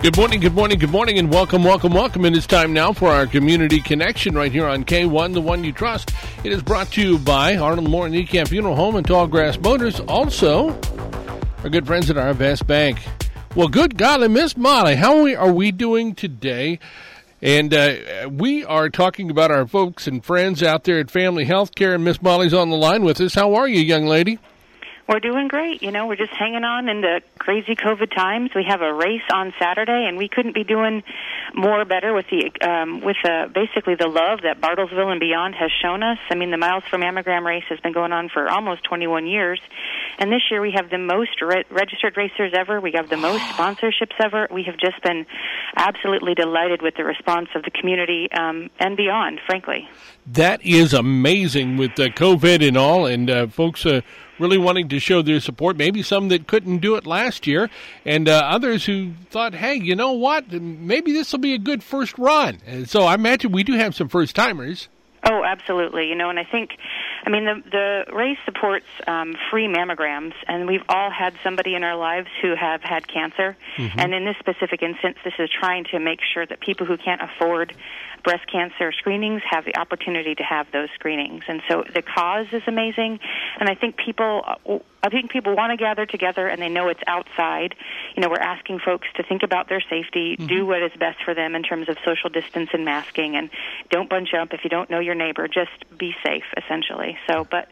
Good morning, and welcome. It is time now for our Community Connection right here on K1, the one you trust. It is brought to you by Arnold Moore and Ekamp Funeral Home and Tallgrass Motors. Also, our good friends at RFS Bank. Well, good golly, Miss Molly, how are we doing today? And we are talking about our folks and friends out there at Family Healthcare, and Miss Molly's on the line with us. How are you, young lady? We're doing great. You know, we're just hanging on in the crazy COVID times. We have a race on Saturday, and we couldn't be doing more better with basically the love that Bartlesville and beyond has shown us. I mean, the Miles for Mammogram race has been going on for almost 21 years, and this year we have the most registered racers ever. We have the most sponsorships ever. We have just been absolutely delighted with the response of the community and beyond, frankly. That is amazing with COVID and all, and folks really wanting to show their support, maybe some that couldn't do it last year, and others who thought, hey, you know what, maybe this will be a good first run. And so I imagine we do have some first-timers. Oh, absolutely. You know, and I think, the race supports free mammograms, and we've all had somebody in our lives who have had cancer. Mm-hmm. And in this specific instance, this is trying to make sure that people who can't afford breast cancer screenings have the opportunity to have those screenings. And so the cause is amazing, and I think people want to gather together, and they know it's outside. You know, we're asking folks to think about their safety, mm-hmm. do what is best for them in terms of social distance and masking, and don't bunch up if you don't know your neighbor. Just be safe, essentially. So, but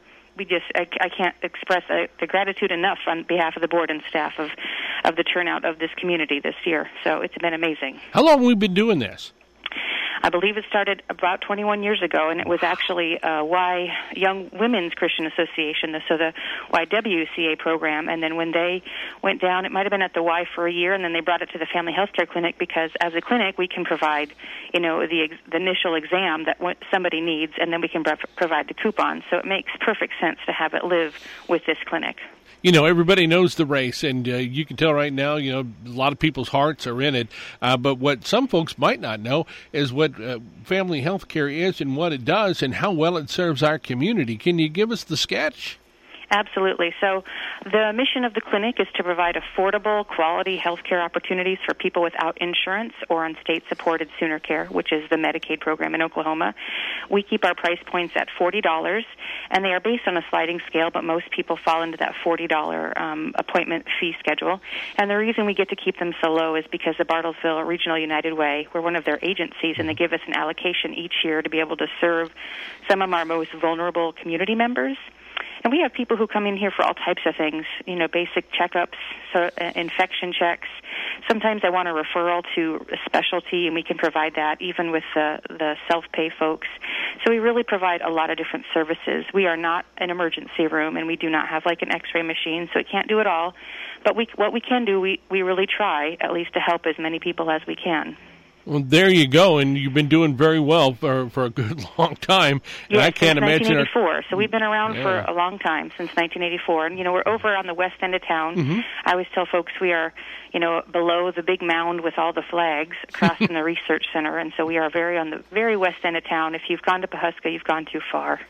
I can't express the gratitude enough on behalf of the board and staff of the turnout of this community this year. So it's been amazing. How long have we been doing this? I believe it started about 21 years ago, and it was actually Y Young Women's Christian Association, so the YWCA program. And then when they went down, it might have been at the Y for a year, and then they brought it to the Family Healthcare Clinic because as a clinic we can provide, the initial exam that somebody needs, and then we can provide the coupon. So it makes perfect sense to have it live with this clinic. You know, everybody knows the race, and you can tell right now, a lot of people's hearts are in it. But what some folks might not know is what family health care is and what it does and how well it serves our community. Can you give us the sketch? Absolutely. So the mission of the clinic is to provide affordable, quality health care opportunities for people without insurance or on state-supported Sooner Care, which is the Medicaid program in Oklahoma. We keep our price points at $40, and they are based on a sliding scale, but most people fall into that $40 appointment fee schedule. And the reason we get to keep them so low is because the Bartlesville Regional United Way, we're one of their agencies, and they give us an allocation each year to be able to serve some of our most vulnerable community members. And we have people who come in here for all types of things, basic checkups, infection checks. Sometimes I want a referral to a specialty, and we can provide that even with the self-pay folks. So we really provide a lot of different services. We are not an emergency room, and we do not have like an x-ray machine, so it can't do it all. But what we can do, we really try at least to help as many people as we can. Well, there you go, and you've been doing very well for a good long time. Yes, I can't since imagine 1984. So we've been around for a long time, since 1984. And, we're over on the west end of town. Mm-hmm. I always tell folks we are, below the big mound with all the flags across from the research center. And so we are on the very west end of town. If you've gone to Pawhuska, you've gone too far.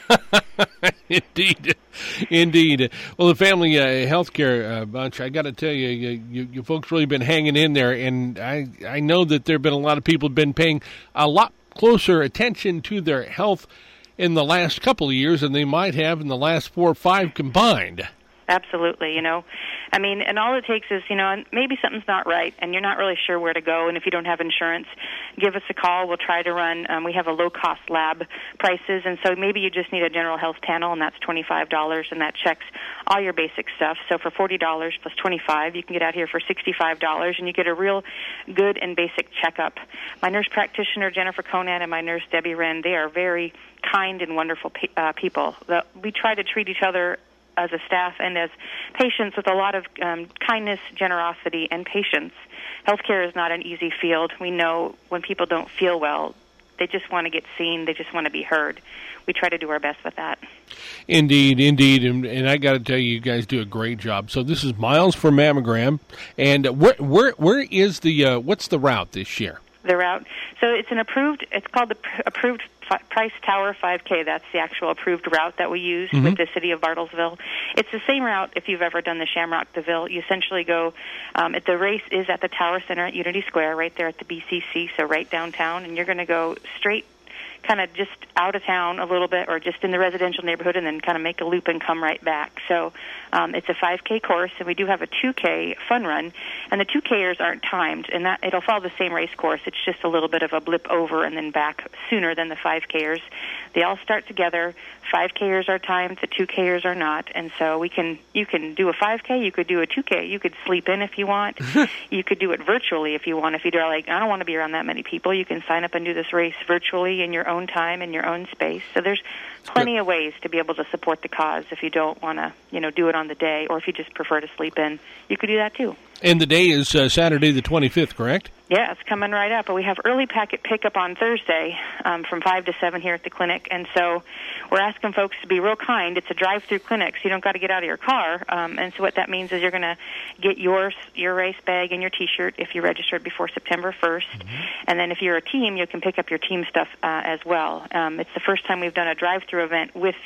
Indeed. Well, the Family Healthcare bunch, I got to tell you, you folks really been hanging in there, and I know that there have been a lot of people who've been paying a lot closer attention to their health in the last couple of years than they might have in the last 4 or 5 combined. Absolutely, and all it takes is, maybe something's not right, and you're not really sure where to go, and if you don't have insurance, give us a call. We'll try to run, we have a low-cost lab prices, and so maybe you just need a general health panel, and that's $25, and that checks all your basic stuff. So for $40 plus $25, you can get out here for $65, and you get a real good and basic checkup. My nurse practitioner, Jennifer Conan, and my nurse, Debbie Wren, they are very kind and wonderful people. We try to treat each other as a staff and as patients with a lot of kindness, generosity, and patience. Healthcare is not an easy field. We know when people don't feel well, they just want to get seen. They just want to be heard. We try to do our best with that. Indeed. And I got to tell you guys do a great job. So this is Miles for Mammogram. And where is the what's the route this year? The route. So it's called the Approved Price Tower 5K. That's the actual approved route that we use with the city of Bartlesville. It's the same route if you've ever done the Shamrock DeVille. You essentially go, the race is at the Tower Center at Unity Square, right there at the BCC, so right downtown, and you're going to go straight kind of just out of town a little bit or just in the residential neighborhood and then kind of make a loop and come right back. So it's a 5K course, and we do have a 2K fun run, and the 2Kers aren't timed, and that it'll follow the same race course. It's just a little bit of a blip over and then back sooner than the 5Kers. They all start together. 5Kers are timed, the 2Kers are not, and so you can do a 5K, you could do a 2K, you could sleep in if you want, you could do it virtually if you want. If you're like, I don't want to be around that many people, you can sign up and do this race virtually in your own time, in your own space. So there's plenty of ways to be able to support the cause if you don't want to, do it on the day, or if you just prefer to sleep in, you could do that too. And the day is Saturday the 25th, correct? Yeah, it's coming right up. But we have early packet pickup on Thursday from 5 to 7 here at the clinic. And so we're asking folks to be real kind. It's a drive-through clinic, so you don't got to get out of your car. And so what that means is you're going to get your race bag and your T-shirt if you registered before September 1st. And then if you're a team, you can pick up your team stuff as well. It's the first time we've done a drive-through event with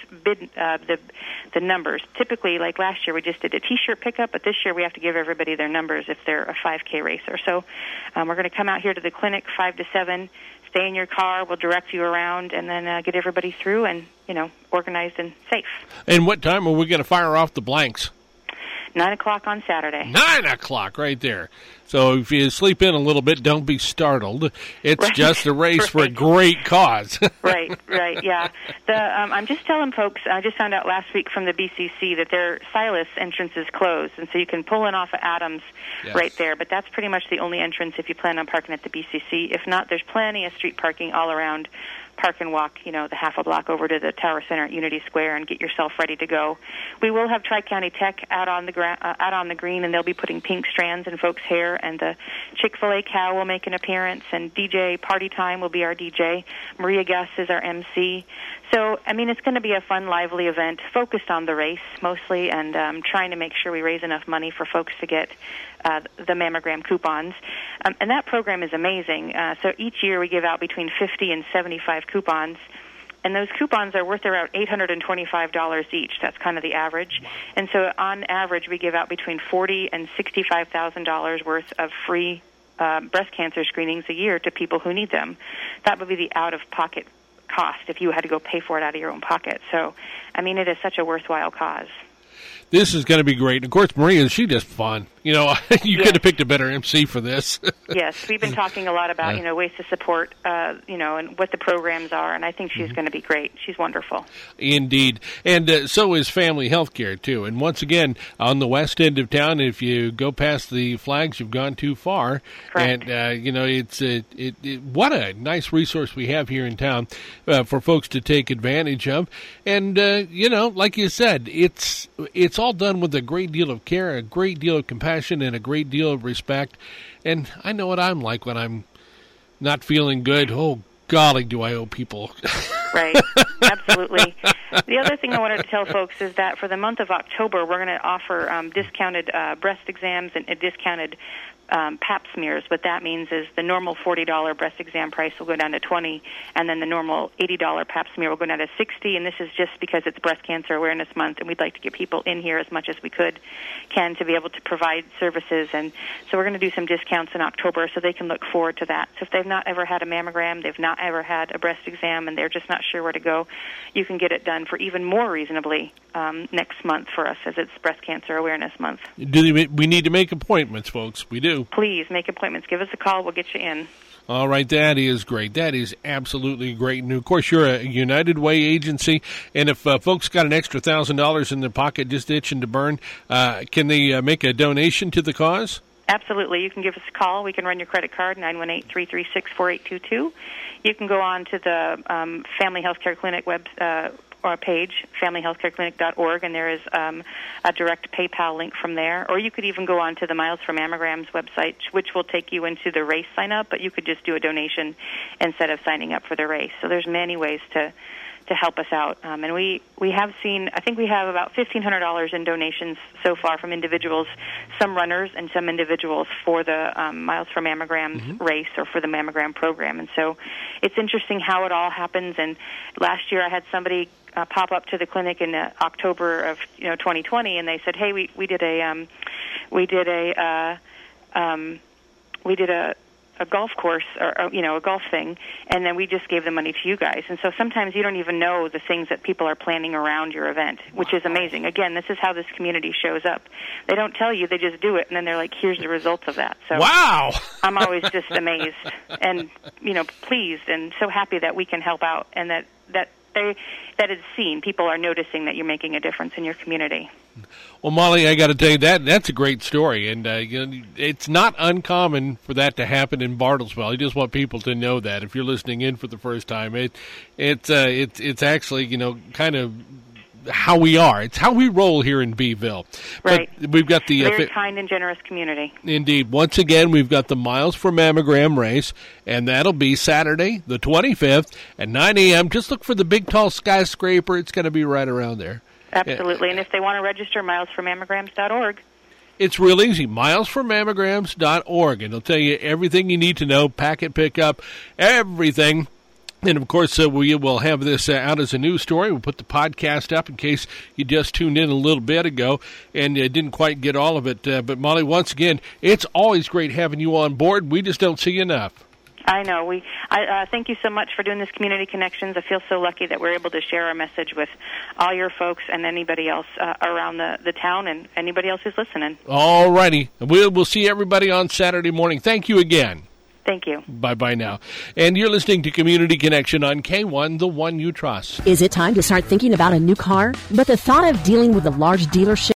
the numbers. Typically, like last year, we just did a T-shirt pickup, but this year we have to give everybody their numbers if they're a 5K racer. So we're going to come out here to the clinic 5 to 7, stay in your car, we'll direct you around, and then get everybody through and, organized and safe. And what time are we going to fire off the blanks? 9 o'clock on Saturday. 9 o'clock right there. So if you sleep in a little bit, don't be startled. It's just a race for a great cause. Right, yeah. I'm just telling folks, I just found out last week from the BCC that their Silas entrance is closed, and so you can pull in off of Adams right there, but that's pretty much the only entrance if you plan on parking at the BCC. If not, there's plenty of street parking all around. Park and walk, the half a block over to the Tower Center at Unity Square and get yourself ready to go. We will have Tri-County Tech out on the green, and they'll be putting pink strands in folks' hair, and the Chick-fil-A cow will make an appearance, and DJ Party Time will be our DJ. Maria Gus is our MC. So, it's going to be a fun, lively event focused on the race mostly, and trying to make sure we raise enough money for folks to get the mammogram coupons. And that program is amazing. So each year we give out between 50 and 75 coupons, and those coupons are worth around $825 each. That's kind of the average. And so on average we give out between $40,000 and $65,000 worth of free breast cancer screenings a year to people who need them. That would be the out-of-pocket cost if you had to go pay for it out of your own pocket. So, it is such a worthwhile cause. This is going to be great. Of course, Maria, she's just fun. You could have picked a better MC for this. Yes, we've been talking a lot about, ways to support, and what the programs are, and I think she's going to be great. She's wonderful. Indeed. And so is Family Healthcare, too. And once again, on the west end of town, if you go past the flags, you've gone too far. Correct. And, what a nice resource we have here in town for folks to take advantage of. And, like you said, it's all done with a great deal of care, a great deal of compassion, and a great deal of respect. And I know what I'm like when I'm not feeling good. Oh, golly, do I owe people. Right, absolutely. The other thing I wanted to tell folks is that for the month of October, we're going to offer discounted breast exams and discounted Pap smears. What that means is the normal $40 breast exam price will go down to $20, and then the normal $80 Pap smear will go down to $60. And this is just because it's Breast Cancer Awareness Month, and we'd like to get people in here as much as we can to be able to provide services. And so we're going to do some discounts in October so they can look forward to that. So if they've not ever had a mammogram, they've not ever had a breast exam, and they're just not sure where to go, you can get it done for even more reasonably next month for us, as it's Breast Cancer Awareness Month. We need to make appointments, folks. We do. Please make appointments. Give us a call. We'll get you in. All right, that is great. That is absolutely great. And, of course, you're a United Way agency, and if folks got an extra $1,000 in their pocket just itching to burn, can they make a donation to the cause? Absolutely. You can give us a call. We can run your credit card, 918-336-4822. You can go on to the Family Healthcare Clinic page, familyhealthcareclinic.org, and there is a direct PayPal link from there. Or you could even go on to the Miles for Mammograms website, which will take you into the race sign-up, but you could just do a donation instead of signing up for the race. So there's many ways to to help us out. And we have seen, I think we have about $1,500 in donations so far from individuals, some runners and some individuals for the Miles for Mammograms race or for the mammogram program. And so it's interesting how it all happens. And last year I had somebody pop up to the clinic in October of 2020, and they said, "Hey, we did a golf course or a golf thing, and then we just gave the money to you guys." And so sometimes you don't even know the things that people are planning around your event, which is amazing. Again, this is how this community shows up. They don't tell you, they just do it, and then they're like, "Here's the results of that." So wow. I'm always just amazed and pleased and so happy that we can help out, and that it's seen. People are noticing that you're making a difference in your community. Well, Molly, I got to tell you that's a great story, and it's not uncommon for that to happen in Bartlesville. I just want people to know that if you're listening in for the first time, it's actually kind of how we are. It's how we roll here in Beeville. Right. But we've got the very kind and generous community. Indeed. Once again, we've got the Miles for Mammogram race, and that'll be Saturday, the 25th at 9 a.m. Just look for the big, tall skyscraper. It's going to be right around there. Absolutely. And if they want to register, milesformammograms.org. It's real easy, milesformammograms.org, and it'll tell you everything you need to know, packet pickup, everything. And, of course, we will have this out as a news story. We'll put the podcast up in case you just tuned in a little bit ago and didn't quite get all of it. But, Molly, once again, it's always great having you on board. We just don't see you enough. I know. I thank you so much for doing this Community Connections. I feel so lucky that we're able to share our message with all your folks and anybody else around the town and anybody else who's listening. All righty. We'll see everybody on Saturday morning. Thank you again. Thank you. Bye-bye now. And you're listening to Community Connection on K1, the one you trust. Is it time to start thinking about a new car? But the thought of dealing with a large dealership